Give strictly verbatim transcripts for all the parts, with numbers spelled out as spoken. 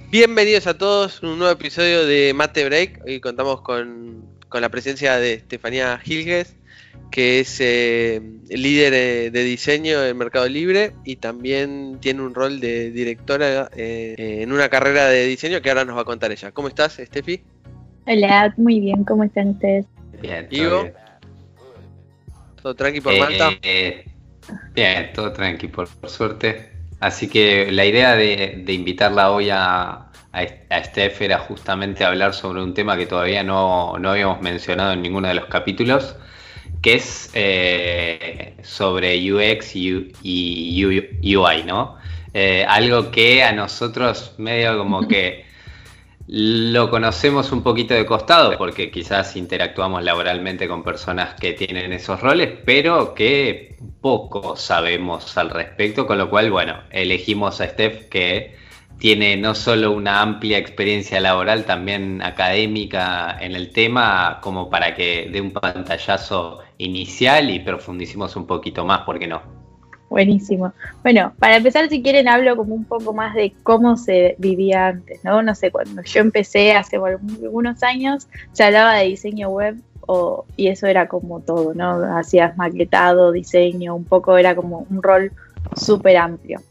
Bienvenidos a todos a un nuevo episodio de Mate Break. Hoy contamos con, con la presencia de Estefanía Gilges, que es eh, líder de, de diseño en Mercado Libre y también tiene un rol de directora eh, en una carrera de diseño que ahora nos va a contar ella. ¿Cómo estás, Estefi? Hola, muy bien, ¿cómo están ustedes? Bien, todo Ivo, bien. ¿todo tranqui por Eh, Malta? eh, bien, todo tranqui, por, por suerte. Así que la idea de, de invitarla hoy a, a, a Steph era justamente hablar sobre un tema que todavía no, no habíamos mencionado en ninguno de los capítulos, que es eh, sobre U X y, U- y U- UI, ¿no? Eh, algo que a nosotros medio como que lo conocemos un poquito de costado porque quizás interactuamos laboralmente con personas que tienen esos roles, pero que poco sabemos al respecto, con lo cual, bueno, elegimos a Steph, que tiene no solo una amplia experiencia laboral, también académica en el tema, como para que dé un pantallazo inicial y profundicemos un poquito más, ¿por qué no? Buenísimo. Bueno, para empezar, si quieren, hablo como un poco más de cómo se vivía antes, ¿no? No sé, cuando yo empecé hace bueno, algunos años, se hablaba de diseño web o, y eso era como todo, ¿no? Hacías maquetado, diseño, un poco era como un rol súper amplio.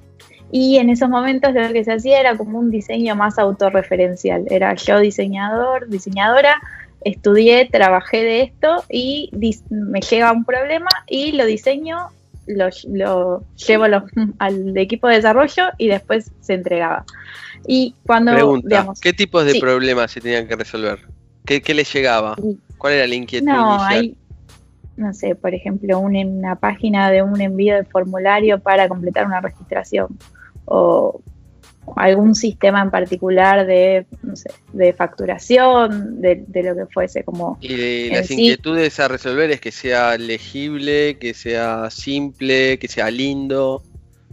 Y en esos momentos lo que se hacía era como un diseño más autorreferencial. Era yo diseñador, diseñadora, estudié, trabajé de esto y dis- me llega un problema y lo diseño, lo, lo llevo lo- al equipo de desarrollo y después se entregaba. Y cuando, Pregunta, digamos, ¿qué tipos de sí, problemas se tenían que resolver? ¿Qué, qué les llegaba? y- ¿Cuál era la inquietud no, inicial? hay, no sé, por ejemplo, un- una página de un envío de formulario para completar una registración o algún sistema en particular de, no sé, de facturación, de, de lo que fuese, como Y de en las sí. inquietudes a resolver es que sea legible, que sea simple, que sea lindo.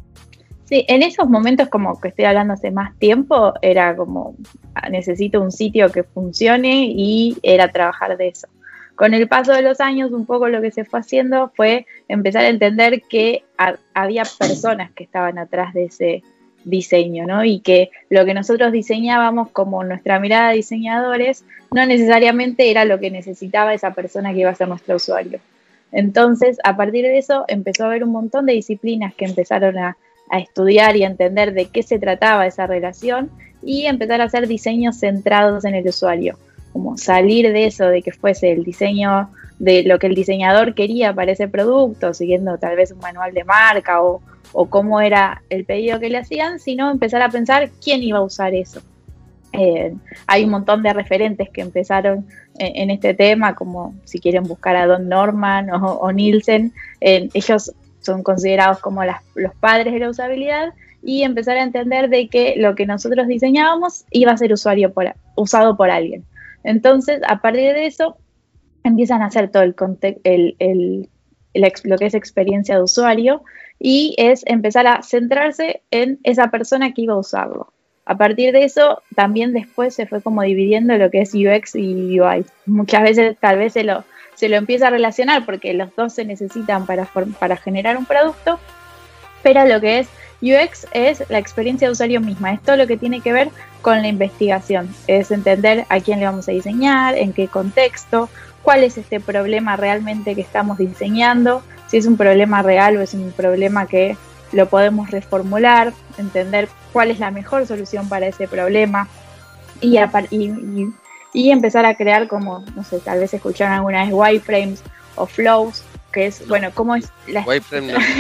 Sí, en esos momentos, como que estoy hablando hace más tiempo, era como, ah, necesito un sitio que funcione y era trabajar de eso. Con el paso de los años, un poco lo que se fue haciendo fue empezar a entender que ha- había personas que estaban atrás de ese diseño, ¿no? Y que lo que nosotros diseñábamos como nuestra mirada de diseñadores no necesariamente era lo que necesitaba esa persona que iba a ser nuestro usuario. Entonces, a partir de eso, empezó a haber un montón de disciplinas que empezaron a a estudiar y a entender de qué se trataba esa relación y empezar a hacer diseños centrados en el usuario, como salir de eso, de que fuese el diseño de lo que el diseñador quería para ese producto, siguiendo tal vez un manual de marca o, o cómo era el pedido que le hacían, sino empezar a pensar quién iba a usar eso. Eh, hay un montón de referentes que empezaron en, en este tema, como si quieren buscar a Don Norman o, o Nielsen, eh, ellos son considerados como las, los padres de la usabilidad y empezar a entender de que lo que nosotros diseñábamos iba a ser usuario por, usado por alguien. Entonces, a partir de eso, empiezan a hacer todo el, el, el, el lo que es experiencia de usuario y es empezar a centrarse en esa persona que iba a usarlo. A partir de eso, también después se fue como dividiendo lo que es U X y U I. Muchas veces tal vez se lo, se lo empieza a relacionar porque los dos se necesitan para, para generar un producto, pero lo que es U X es la experiencia de usuario misma, es todo lo que tiene que ver con la investigación, es entender a quién le vamos a diseñar, en qué contexto, cuál es este problema realmente que estamos diseñando, si es un problema real o es un problema que lo podemos reformular, entender cuál es la mejor solución para ese problema y, a, y, y, y empezar a crear como, no sé, tal vez escucharon alguna vez wireframes o flows, que es, no. bueno, cómo es la... Wireframe no.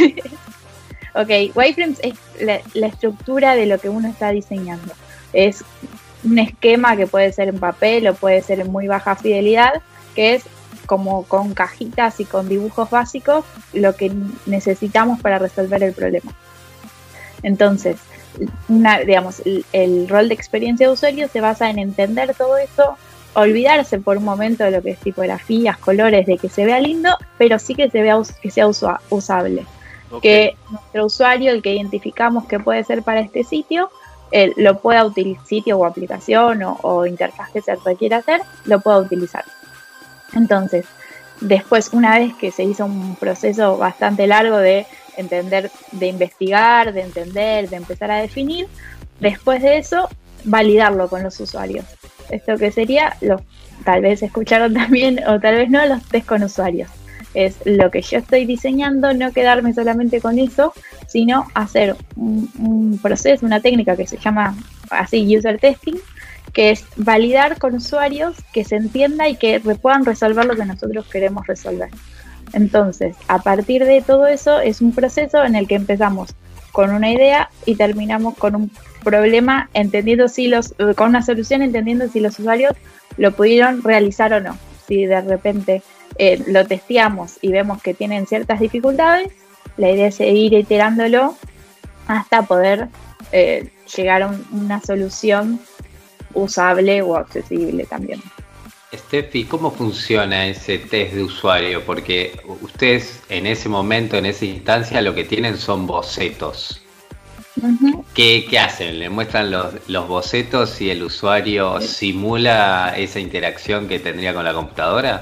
Ok, wireframes es la, la estructura de lo que uno está diseñando. Es un esquema que puede ser en papel o puede ser en muy baja fidelidad, que es como con cajitas y con dibujos básicos lo que necesitamos para resolver el problema. Entonces, una, digamos, el, el rol de experiencia de usuario se basa en entender todo eso, olvidarse por un momento de lo que es tipografías, colores, de que se vea lindo, pero sí que se vea que sea usa, usable. Okay. Que nuestro usuario, el que identificamos que puede ser para este sitio, eh, lo pueda utilizar, sitio o aplicación o, o interfaz que se requiera hacer, lo pueda utilizar. Entonces, después, una vez que se hizo un proceso bastante largo de entender, de investigar, de entender, de empezar a definir, después de eso validarlo con los usuarios. Esto que sería, los, tal vez escucharon también o tal vez no, los test con usuarios. Es lo que yo estoy diseñando, no quedarme solamente con eso, sino hacer un, un proceso, una técnica que se llama así user testing, que es validar con usuarios que se entienda y que puedan resolver lo que nosotros queremos resolver. Entonces, a partir de todo eso, es un proceso en el que empezamos con una idea y terminamos con un problema, entendiendo si los, con una solución, entendiendo si los usuarios lo pudieron realizar o no. Si de repente eh, lo testeamos y vemos que tienen ciertas dificultades, la idea es seguir iterándolo hasta poder eh, llegar a un, una solución usable o accesible también. Steffi, ¿cómo funciona ese test de usuario? Porque ustedes en ese momento, en esa instancia, lo que tienen son bocetos. Uh-huh. ¿Qué, ¿Qué hacen? ¿Le muestran los, los bocetos y el usuario sí. simula esa interacción que tendría con la computadora?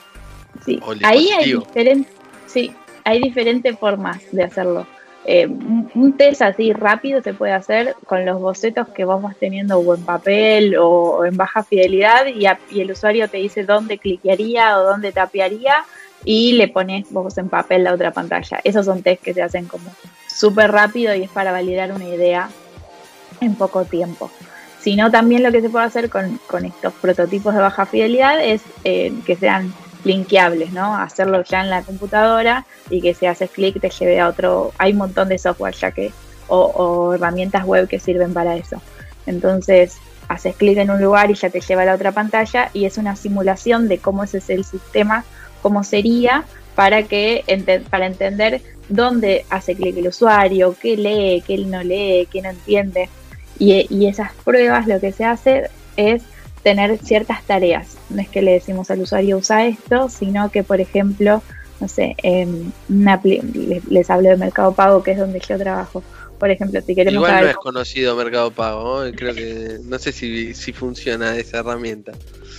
Sí, ahí hay diferentes, sí, hay diferentes formas de hacerlo. Eh, un, un test así rápido se puede hacer con los bocetos que vamos teniendo o en papel o, o en baja fidelidad y, a, y el usuario te dice dónde cliquearía o dónde tapearía y le pones vos en papel la otra pantalla. Esos son test que se hacen como súper rápido y es para validar una idea en poco tiempo. Sino también lo que se puede hacer con, con estos prototipos de baja fidelidad es eh, que sean linkeables, ¿no? Hacerlo ya en la computadora y que si haces clic te lleve a otro. Hay un montón de software ya que o, o herramientas web que sirven para eso. Entonces haces clic en un lugar y ya te lleva a la otra pantalla y es una simulación de cómo ese es el sistema, cómo sería para que ente- para entender dónde hace clic el usuario, qué lee, qué no lee, qué no entiende. Y, y esas pruebas lo que se hace es tener ciertas tareas. No es que le decimos al usuario usa esto, sino que, por ejemplo, no sé, eh, una pli- les, les hablo de Mercado Pago, que es donde yo trabajo. Por ejemplo, si queremos Igual saber no es conocido Mercado Pago, ¿no? Creo que no sé si, si funciona esa herramienta.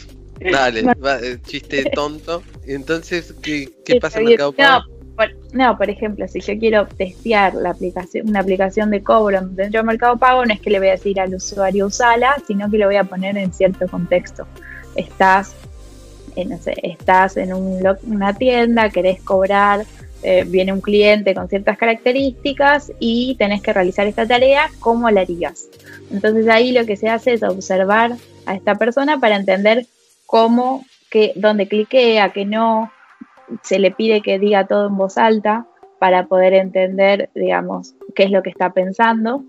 Dale, bueno. va, chiste tonto. Entonces, ¿qué, qué sí, pasa en Mercado Pago? No, por, no, por ejemplo, si yo quiero testear la aplicación, una aplicación de cobro dentro de Mercado Pago, no es que le voy a decir al usuario usala, sino que lo voy a poner en cierto contexto. Estás, eh, no sé, estás en un, una tienda, querés cobrar, eh, viene un cliente con ciertas características y tenés que realizar esta tarea, ¿cómo la harías? Entonces ahí lo que se hace es observar a esta persona para entender cómo, que, dónde cliquea, que no. Se le pide que diga todo en voz alta para poder entender, digamos, qué es lo que está pensando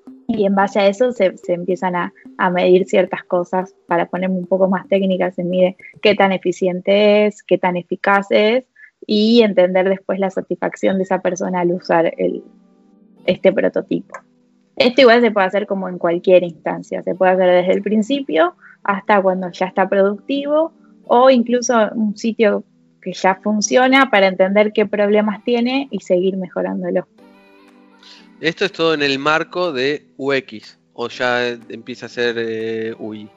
y en base a eso se, se empiezan a, a medir ciertas cosas. Para ponerme un poco más técnica, se mide qué tan eficiente es, qué tan eficaz es y entender después la satisfacción de esa persona al usar el, este prototipo. Esto igual se puede hacer como en cualquier instancia, se puede hacer desde el principio hasta cuando ya está productivo o incluso un sitio que ya funciona para entender qué problemas tiene y seguir mejorándolo. Esto es todo en el marco de U X o ya empieza a ser eh, U I.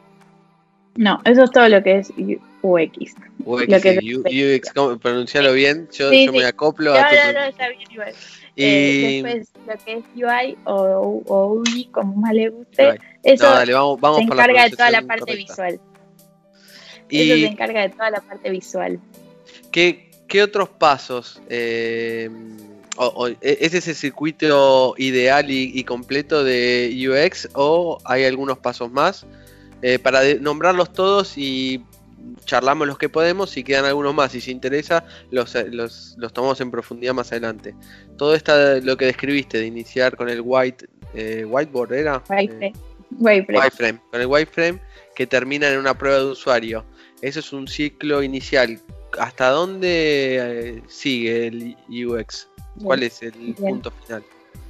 No, eso es todo lo que es U X. U X, lo que sí, U, UX, ¿cómo pronunciarlo bien? Yo, sí, yo sí. me acoplo no, a tu... No, no, está bien igual. Y... Eh, después lo que es U I o, o U I, como más le guste, eso no, dale, vamos, vamos se encarga de toda la parte correcta. Visual. Y... Eso se encarga de toda la parte visual. ¿Qué, qué otros pasos? Eh, o, o, ¿Es ese circuito ideal y, y completo de U X o hay algunos pasos más? Eh, para de, nombrarlos todos y charlamos los que podemos, si quedan algunos más, si se interesa, los, los, los tomamos en profundidad más adelante. Todo esto, lo que describiste, de iniciar con el white eh, whiteboard, ¿era? Wireframe. Eh, wireframe. wireframe. Con el wireframe que termina en una prueba de usuario. Eso es un ciclo inicial. ¿Hasta dónde eh, sigue el U X? ¿Cuál Bien. es el Bien. punto final?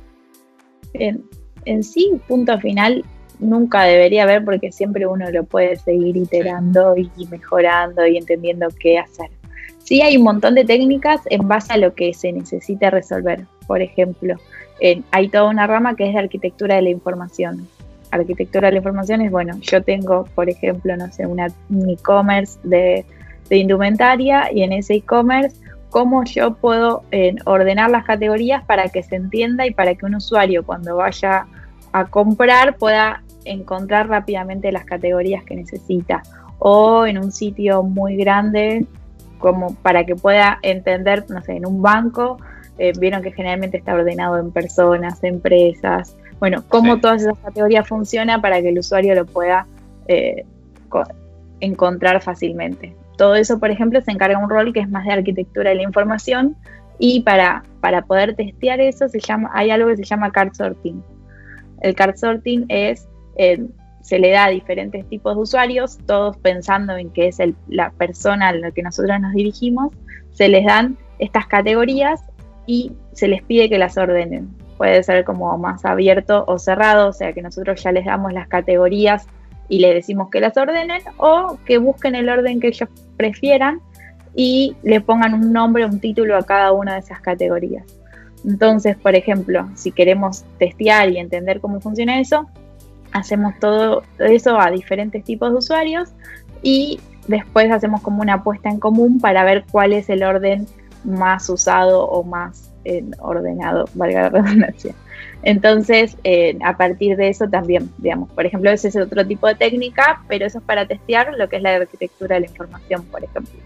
Bien. En sí, punto final nunca debería haber porque siempre uno lo puede seguir iterando sí. y mejorando y entendiendo qué hacer. Sí hay un montón de técnicas en base a lo que se necesita resolver. Por ejemplo, eh, hay toda una rama que es de arquitectura de la información. Arquitectura de la información es, bueno, yo tengo, por ejemplo, no sé, una, un e-commerce de, de indumentaria y en ese e-commerce, ¿cómo yo puedo eh, ordenar las categorías para que se entienda y para que un usuario cuando vaya a comprar pueda encontrar rápidamente las categorías que necesita, o en un sitio muy grande como para que pueda entender, no sé, en un banco, eh, vieron que generalmente está ordenado en personas, empresas, bueno, cómo sí. Todas esas categorías funcionan para que el usuario lo pueda eh, encontrar fácilmente. Todo eso, por ejemplo, se encarga un rol que es más de arquitectura de la información, y para, para poder testear eso se llama, hay algo que se llama card sorting. El card sorting es, eh, se le da a diferentes tipos de usuarios, todos pensando en que es el, la persona a la que nosotros nos dirigimos, se les dan estas categorías y se les pide que las ordenen. Puede ser como más abierto o cerrado, o sea que nosotros ya les damos las categorías y les decimos que las ordenen, o que busquen el orden que ellos prefieran y le pongan un nombre, un título a cada una de esas categorías. Entonces, por ejemplo, si queremos testear y entender cómo funciona eso, hacemos todo eso a diferentes tipos de usuarios y después hacemos como una apuesta en común para ver cuál es el orden más usado o más eh, ordenado, valga la redundancia. Entonces, eh, a partir de eso también, digamos, por ejemplo, ese es otro tipo de técnica, pero eso es para testear lo que es la arquitectura de la información, por ejemplo.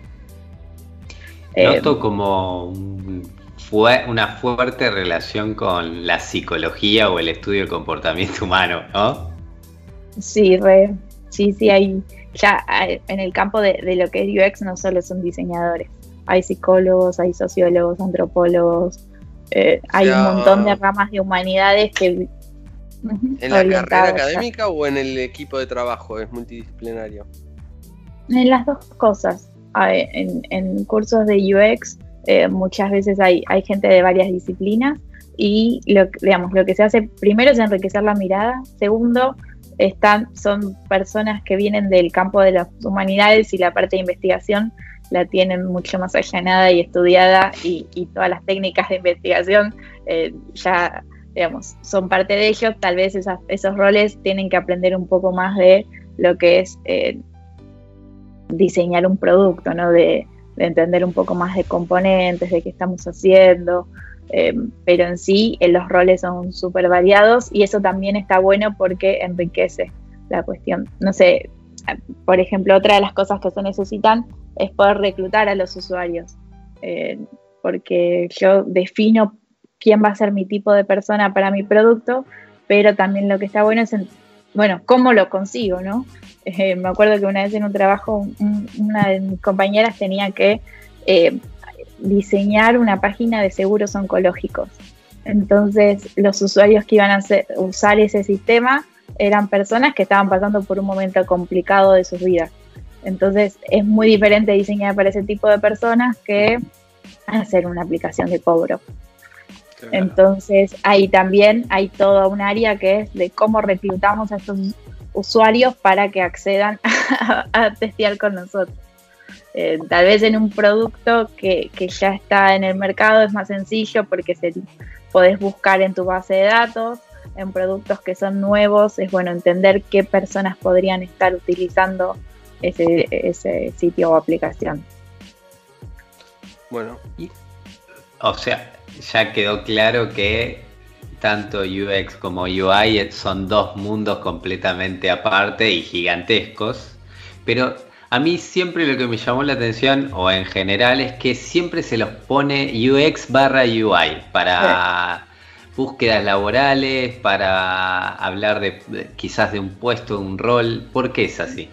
Noto eh, como un fue una fuerte relación con la psicología o el estudio del comportamiento humano, ¿no? Sí, re, sí, sí, hay, ya hay, en el campo de, de lo que es U X no solo son diseñadores, hay psicólogos, hay sociólogos, antropólogos, eh, hay ya, un montón de ramas de humanidades que... ¿En la carrera académica o en el equipo de trabajo es multidisciplinario? En las dos cosas. En, en cursos de U X eh, muchas veces hay, hay gente de varias disciplinas y lo, digamos, lo que se hace primero es enriquecer la mirada, segundo están, son personas que vienen del campo de las humanidades y la parte de investigación la tienen mucho más allanada y estudiada y, y todas las técnicas de investigación eh, ya digamos, son parte de ellos, tal vez esas, esos roles tienen que aprender un poco más de lo que es eh, diseñar un producto, ¿no? De, de entender un poco más de componentes, de qué estamos haciendo, eh, pero en sí eh, los roles son súper variados y eso también está bueno porque enriquece la cuestión. No sé, por ejemplo, otra de las cosas que se necesitan es poder reclutar a los usuarios, eh, porque yo defino quién va a ser mi tipo de persona para mi producto, pero también lo que está bueno es, en, bueno, cómo lo consigo, ¿no? Eh, me acuerdo que una vez en un trabajo un, una de mis compañeras tenía que eh, diseñar una página de seguros oncológicos. Entonces los usuarios que iban a hacer, usar ese sistema eran personas que estaban pasando por un momento complicado de sus vidas. Entonces es muy diferente diseñar para ese tipo de personas que hacer una aplicación de cobro. Claro. Entonces ahí también hay toda un área que es de cómo reclutamos a estos usuarios para que accedan a, a testear con nosotros. Eh, tal vez en un producto que, que ya está en el mercado es más sencillo porque se, podés buscar en tu base de datos. En productos que son nuevos es bueno entender qué personas podrían estar utilizando ese, ese sitio o aplicación. Bueno, y, o sea, ya quedó claro que tanto U X como U I son dos mundos completamente aparte y gigantescos, pero a mí siempre lo que me llamó la atención, o en general, es que siempre se los pone U X barra U I para sí. búsquedas laborales, para hablar de, de quizás de un puesto, de un rol. ¿Por qué es así?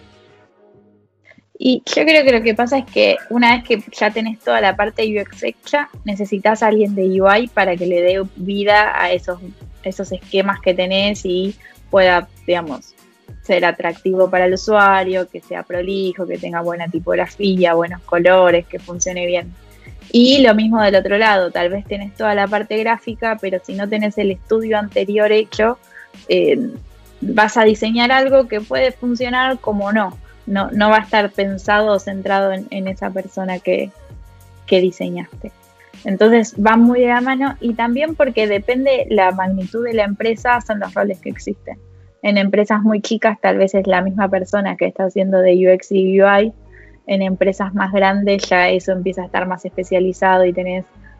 Y yo creo que lo que pasa es que una vez que ya tenés toda la parte de U X hecha, necesitas a alguien de U I para que le dé vida a esos, esos esquemas que tenés y pueda, digamos, ser atractivo para el usuario, que sea prolijo, que tenga buena tipografía, buenos colores, que funcione bien. Y lo mismo del otro lado, tal vez tenés toda la parte gráfica, pero si no tenés el estudio anterior hecho, eh, vas a diseñar algo que puede funcionar como no. No, no va a estar pensado o centrado en, en esa persona que, que diseñaste. Entonces va muy de la mano y también porque depende la magnitud de la empresa, son los roles que existen. En empresas muy chicas tal vez es la misma persona que está haciendo de U X y U I. En empresas más grandes ya eso empieza a estar más especializado y tenés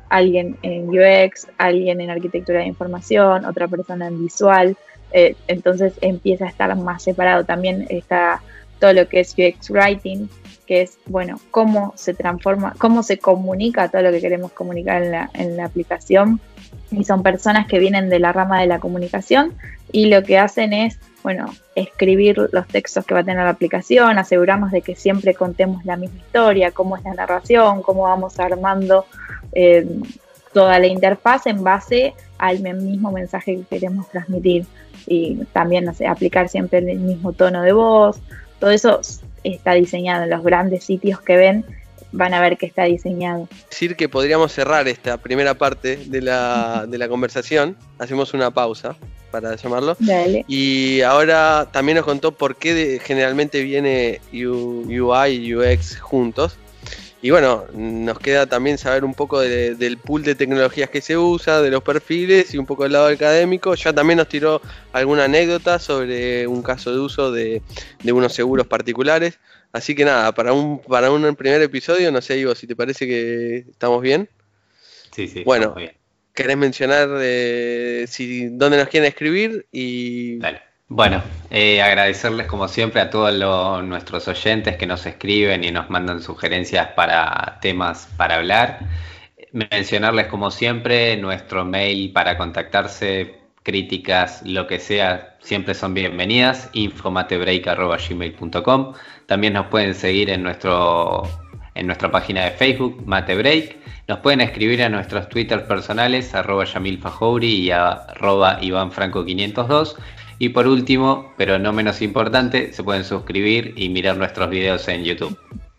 alguien en U X, alguien en arquitectura de información, otra persona en visual, eh, entonces empieza a estar más separado. También está todo lo que es U X Writing, que es, bueno, cómo se transforma, cómo se comunica todo lo que queremos comunicar en la, en la aplicación, y son personas que vienen de la rama de la comunicación y lo que hacen es, bueno, escribir los textos que va a tener la aplicación, asegurarnos de que siempre contemos la misma historia, cómo es la narración, cómo vamos armando eh, toda la interfaz en base al mismo mensaje que queremos transmitir, y también, no sé, aplicar siempre el mismo tono de voz. Todo eso está diseñado en los grandes sitios que ven, van a ver que está diseñado. Decir que podríamos cerrar esta primera parte de la, de la conversación. Hacemos una pausa para llamarlo. Dale. Y ahora también nos contó por qué de, generalmente viene U, UI y U X juntos. Y bueno, nos queda también saber un poco de, del pool de tecnologías que se usa, de los perfiles y un poco del lado académico. Ya también nos tiró alguna anécdota sobre un caso de uso de, de unos seguros particulares. Así que nada, para un para un primer episodio, no sé, Ivo, si te parece que estamos bien. Sí, sí, bueno, estamos bien. ¿Querés mencionar eh, si dónde nos quieren escribir? Y Dale. Bueno, eh, agradecerles como siempre a todos los, nuestros oyentes que nos escriben y nos mandan sugerencias para temas para hablar. Mencionarles como siempre nuestro mail para contactarse, críticas, lo que sea, siempre son bienvenidas, info matebreak arroba gmail punto com. También nos pueden seguir en nuestro en nuestra página de Facebook, Matebreak. Nos pueden escribir a nuestros Twitter personales, arroba Yamil Fajouri y arroba Iván Franco quinientos dos. Y por último, pero no menos importante, se pueden suscribir y mirar nuestros videos en YouTube.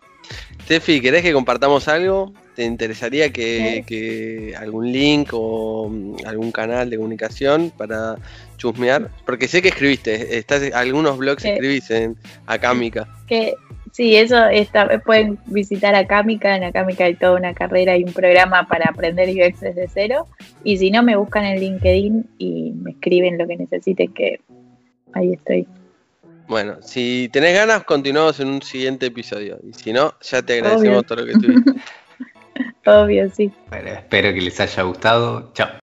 Tefi, ¿querés que compartamos algo? ¿Te interesaría que, que algún link o algún canal de comunicación para chusmear? Porque sé que escribiste, estás, algunos blogs ¿Qué? escribís en Acámica. Que sí, eso está, pueden visitar Acámica. En Acámica hay toda una carrera y un programa para aprender U X desde cero. Y si no, me buscan en LinkedIn y me escriben lo que necesiten, que ahí estoy. Bueno, si tenés ganas, continuamos en un siguiente episodio. Y si no, ya te agradecemos Obvio. todo lo que tuviste. Obvio, sí. Bueno, espero que les haya gustado. Chao.